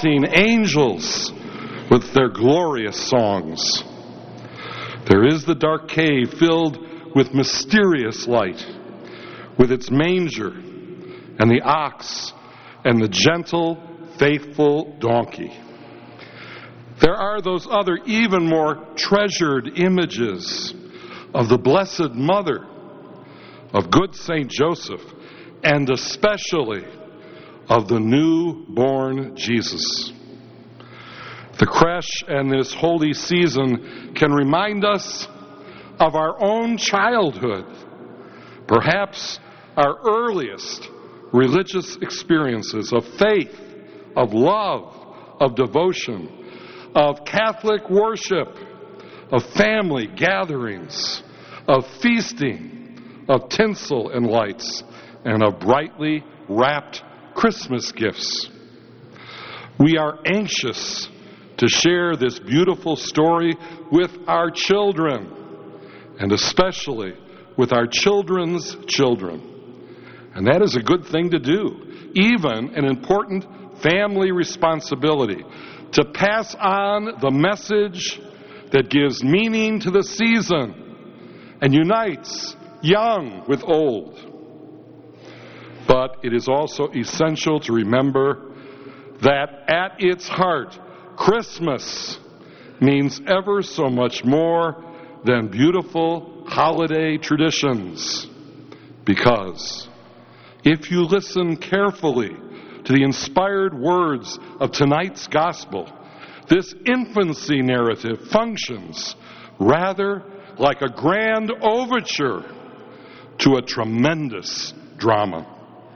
haunting angels with their glorious songs. There is the dark cave filled with mysterious light, with its manger and the ox and the gentle, faithful donkey. There are those other even more treasured images of the Blessed Mother, of good Saint Joseph, and especially of the newborn Jesus. The creche and this holy season can remind us of our own childhood, perhaps our earliest religious experiences of faith, of love, of devotion, of Catholic worship, of family gatherings, of feasting, of tinsel and lights, and of brightly wrapped Christmas gifts. We are anxious to share this beautiful story with our children, and especially with our children's children. And that is a good thing to do, even an important family responsibility, to pass on the message that gives meaning to the season and unites young with old. But it is also essential to remember that at its heart, Christmas means ever so much more than beautiful holiday traditions. Because if you listen carefully to the inspired words of tonight's gospel, this infancy narrative functions rather like a grand overture to a tremendous drama.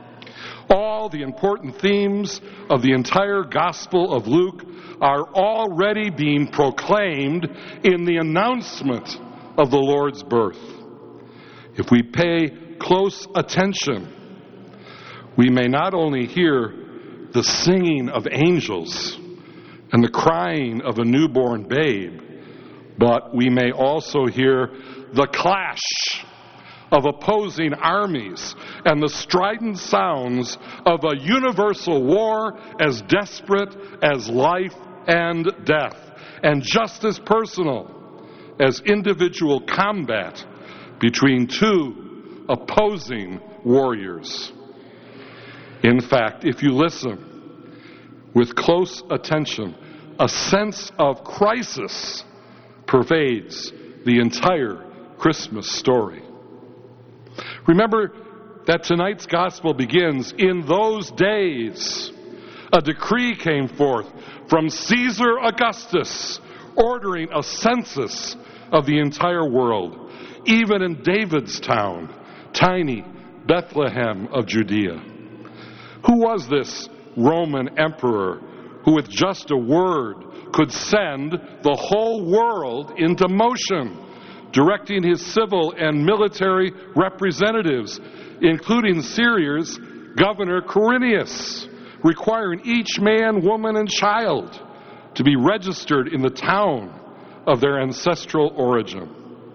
All the important themes of the entire Gospel of Luke are already being proclaimed in the announcement of the Lord's birth. If we pay close attention, we may not only hear the singing of angels and the crying of a newborn babe, but we may also hear the clash of opposing armies and the strident sounds of a universal war as desperate as life and death, and just as personal as individual combat between two opposing warriors. In fact, if you listen with close attention, a sense of crisis pervades the entire Christmas story. Remember that tonight's gospel begins, "In those days, a decree came forth from Caesar Augustus, ordering a census of the entire world, even in David's town, tiny Bethlehem of Judea." Who was this Roman emperor who with just a word could send the whole world into motion, directing his civil and military representatives, including Syria's governor Quirinius, requiring each man, woman, and child to be registered in the town of their ancestral origin?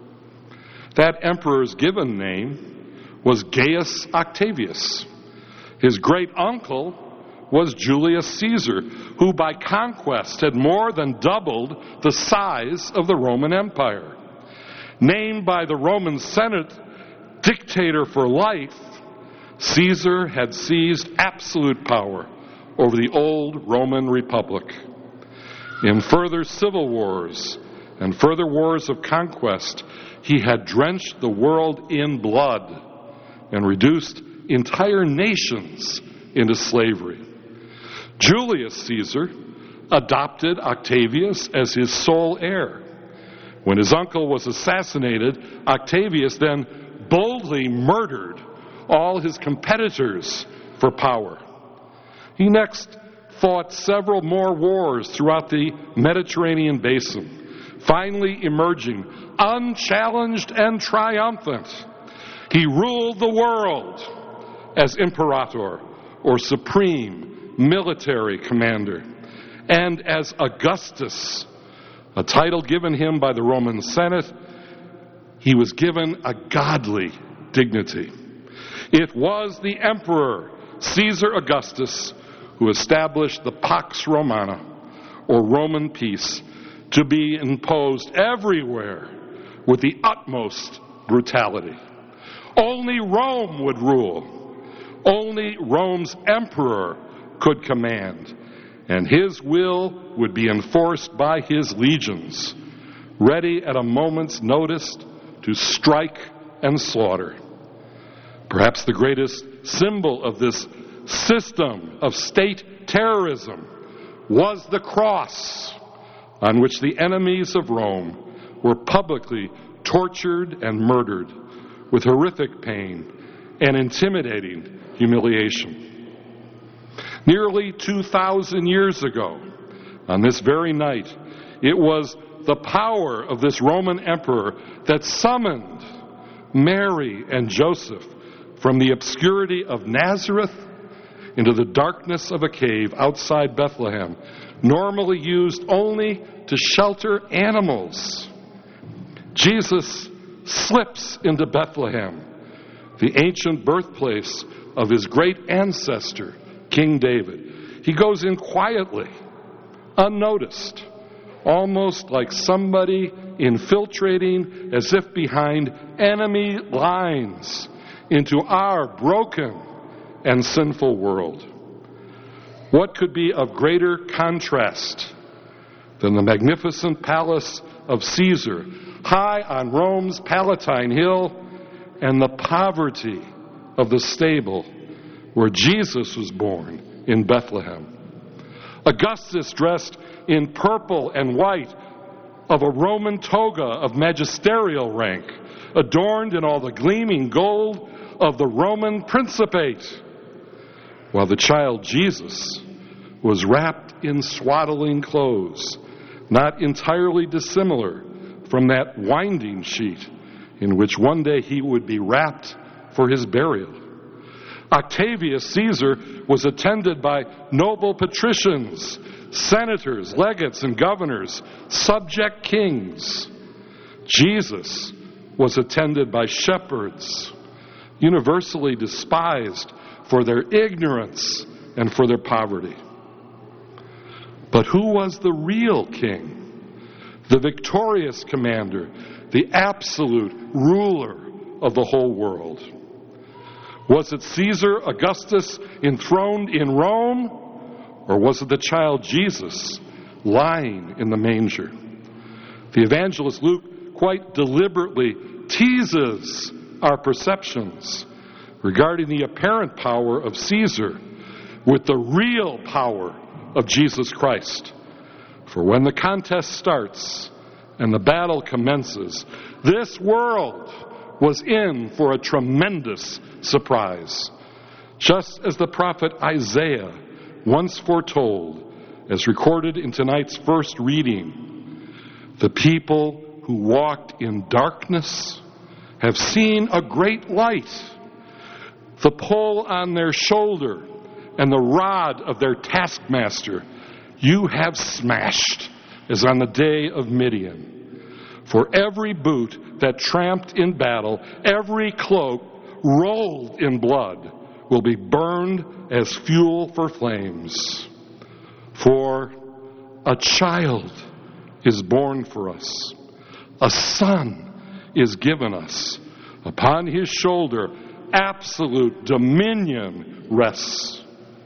That emperor's given name was Gaius Octavius. His great uncle was Julius Caesar, who by conquest had more than doubled the size of the Roman Empire. Named by the Roman Senate dictator for life, Caesar had seized absolute power over the old Roman Republic. In further civil wars and further wars of conquest, he had drenched the world in blood and reduced entire nations into slavery. Julius Caesar adopted Octavius as his sole heir. When his uncle was assassinated, Octavius then boldly murdered all his competitors for power. He next fought several more wars throughout the Mediterranean basin, finally emerging unchallenged and triumphant. He ruled the world as imperator, or supreme military commander, and as Augustus, a title given him by the Roman Senate. He was given a godly dignity. It was the emperor, Caesar Augustus, who established the Pax Romana, or Roman peace, to be imposed everywhere with the utmost brutality. Only Rome would rule. Only Rome's emperor could command, and his will would be enforced by his legions, ready at a moment's notice to strike and slaughter. Perhaps the greatest symbol of this system of state terrorism was the cross, on which the enemies of Rome were publicly tortured and murdered with horrific pain and intimidating humiliation. Nearly 2,000 years ago, on this very night, it was the power of this Roman emperor that summoned Mary and Joseph from the obscurity of Nazareth into the darkness of a cave outside Bethlehem, normally used only to shelter animals. Jesus slips into Bethlehem, the ancient birthplace of his great ancestor, King David. He goes in quietly, unnoticed, almost like somebody infiltrating as if behind enemy lines into our broken and sinful world. What could be of greater contrast than the magnificent palace of Caesar, high on Rome's Palatine Hill, and the poverty of the stable where Jesus was born in Bethlehem? Augustus, dressed in purple and white, of a Roman toga of magisterial rank, adorned in all the gleaming gold of the Roman Principate, while the child Jesus was wrapped in swaddling clothes, not entirely dissimilar from that winding sheet in which one day he would be wrapped for his burial. Octavius Caesar was attended by noble patricians, senators, legates, and governors, subject kings. Jesus was attended by shepherds, universally despised for their ignorance and for their poverty. But who was the real king, the victorious commander, the absolute ruler of the whole world? Was it Caesar Augustus enthroned in Rome, or was it the child Jesus lying in the manger? The evangelist Luke quite deliberately teases our perceptions regarding the apparent power of Caesar with the real power of Jesus Christ. For when the contest starts and the battle commences, this world was in for a tremendous surprise. Just as the prophet Isaiah once foretold, as recorded in tonight's first reading, the people who walked in darkness have seen a great light. The pole on their shoulder and the rod of their taskmaster you have smashed, as on the day of Midian. For every boot that tramped in battle, every cloak rolled in blood, will be burned as fuel for flames. For a child is born for us, a son is given us. Upon his shoulder, absolute dominion rests.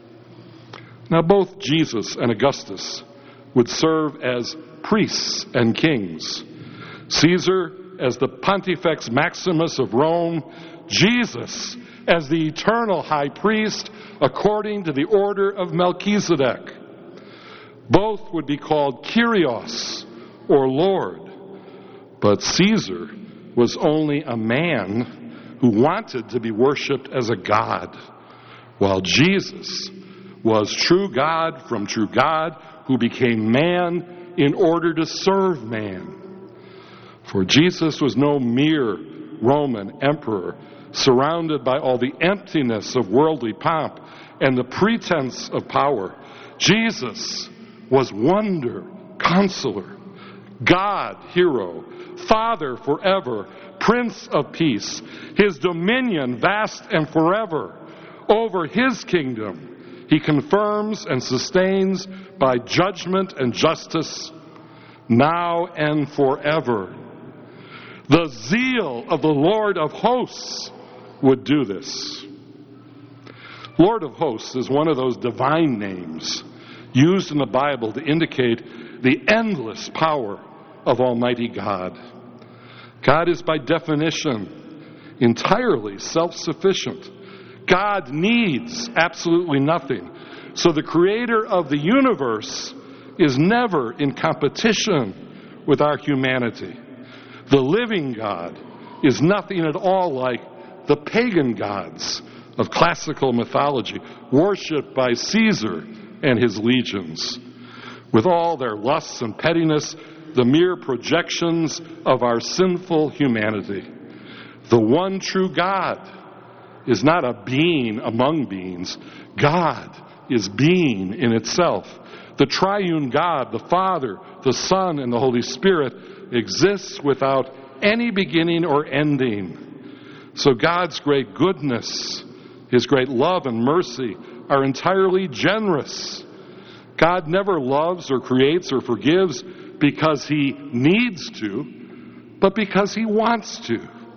Now, both Jesus and Augustus would serve as priests and kings. Caesar as the Pontifex Maximus of Rome, Jesus as the eternal high priest according to the order of Melchizedek. Both would be called Kyrios, or Lord. But Caesar was only a man who wanted to be worshipped as a god, while Jesus was true God from true God, who became man in order to serve man. For Jesus was no mere Roman emperor surrounded by all the emptiness of worldly pomp and the pretense of power. Jesus was wonder, counselor, God, hero, Father forever, Prince of peace, his dominion vast and forever. Over his kingdom, He confirms and sustains by judgment and justice now and forever. The zeal of the Lord of hosts would do this. Lord of hosts is one of those divine names used in the Bible to indicate the endless power of Almighty God. God is by definition entirely self-sufficient. God needs absolutely nothing. So the creator of the universe is never in competition with our humanity. The living God is nothing at all like the pagan gods of classical mythology, worshipped by Caesar and his legions. With all their lusts and pettiness, the mere projections of our sinful humanity. The one true God is not a being among beings. God is being in itself. The triune God, the Father, the Son, and the Holy Spirit exists without any beginning or ending. So God's great goodness, His great love and mercy are entirely generous. God never loves or creates or forgives because He needs to, but because He wants to.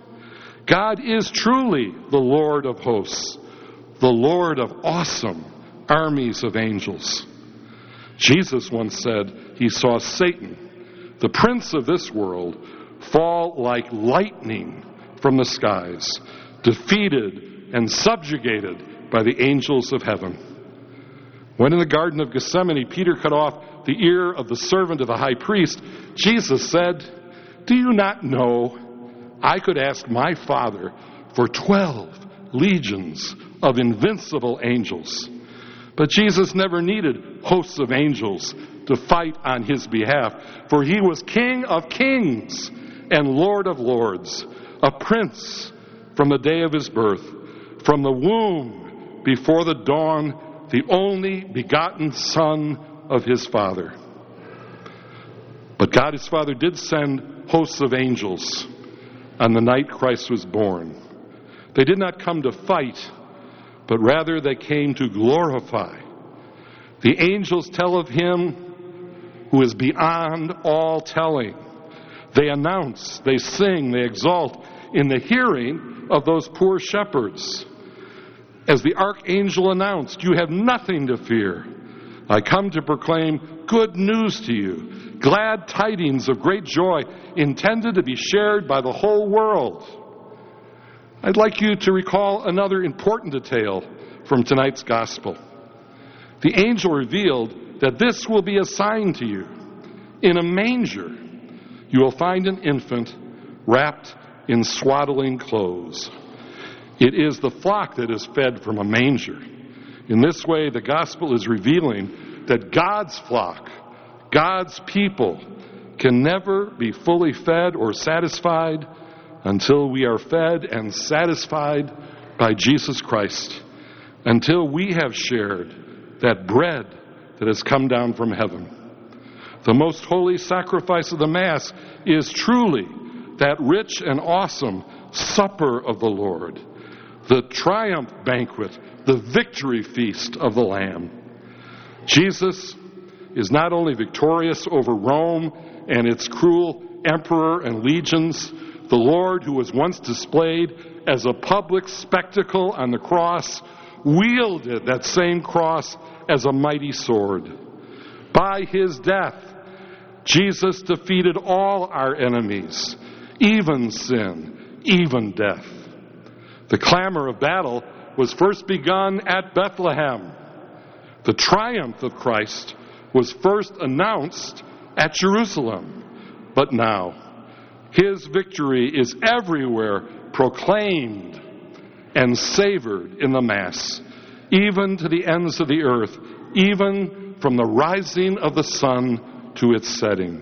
God is truly the Lord of hosts, the Lord of awesome armies of angels. Jesus once said He saw Satan, the prince of this world, fall like lightning from the skies, defeated and subjugated by the angels of heaven. When in the Garden of Gethsemane, Peter cut off the ear of the servant of the high priest, Jesus said, "Do you not know I could ask my Father for 12 legions of invincible angels?" But Jesus never needed hosts of angels to fight on His behalf, for He was King of kings and Lord of lords, a prince from the day of His birth, from the womb before the dawn, the only begotten Son of His Father. But God His Father did send hosts of angels on the night Christ was born. They did not come to fight, but rather they came to glorify. The angels tell of Him who is beyond all telling. They announce, they sing, they exult in the hearing of those poor shepherds. As the archangel announced, "You have nothing to fear. I come to proclaim good news to you, glad tidings of great joy intended to be shared by the whole world." I'd like you to recall another important detail from tonight's gospel. The angel revealed that this will be a sign to you. In a manger, you will find an infant wrapped in swaddling clothes. It is the flock that is fed from a manger. In this way, the gospel is revealing that God's flock, God's people, can never be fully fed or satisfied until we are fed and satisfied by Jesus Christ, until we have shared that bread that has come down from heaven. The most holy sacrifice of the Mass is truly that rich and awesome supper of the Lord, the triumph banquet, the victory feast of the Lamb. Jesus is not only victorious over Rome and its cruel emperor and legions, the Lord who was once displayed as a public spectacle on the cross wielded that same cross as a mighty sword. By His death, Jesus defeated all our enemies, even sin, even death. The clamor of battle was first begun at Bethlehem. The triumph of Christ was first announced at Jerusalem. But now, His victory is everywhere proclaimed and savored in the Mass, even to the ends of the earth, even from the rising of the sun to its setting.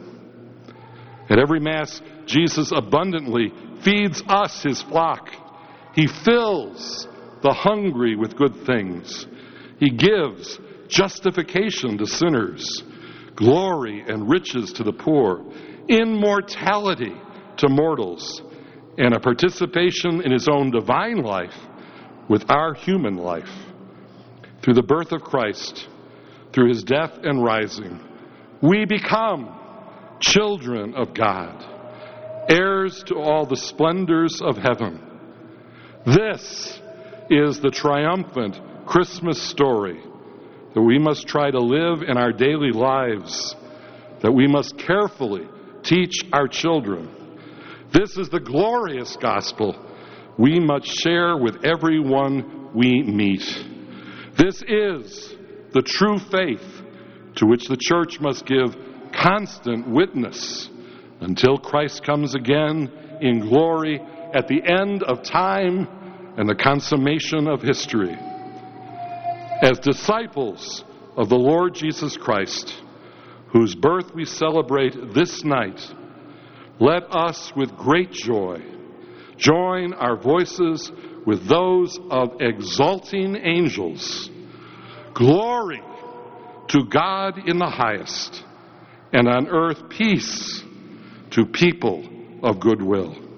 At every Mass, Jesus abundantly feeds us, His flock. He fills the hungry with good things. He gives justification to sinners, glory and riches to the poor, immortality to mortals, and a participation in His own divine life with our human life. through the birth of Christ, through his death and rising, we become children of God, heirs to all the splendors of heaven. This is the triumphant Christmas story that we must try to live in our daily lives, that we must carefully teach our children. This is the glorious gospel we must share with everyone we meet. This is the true faith to which the church must give constant witness until Christ comes again in glory at the end of time and the consummation of history. As disciples of the Lord Jesus Christ, whose birth we celebrate this night, let us with great joy join our voices with those of exulting angels. Glory to God in the highest, and on earth peace to people of good will.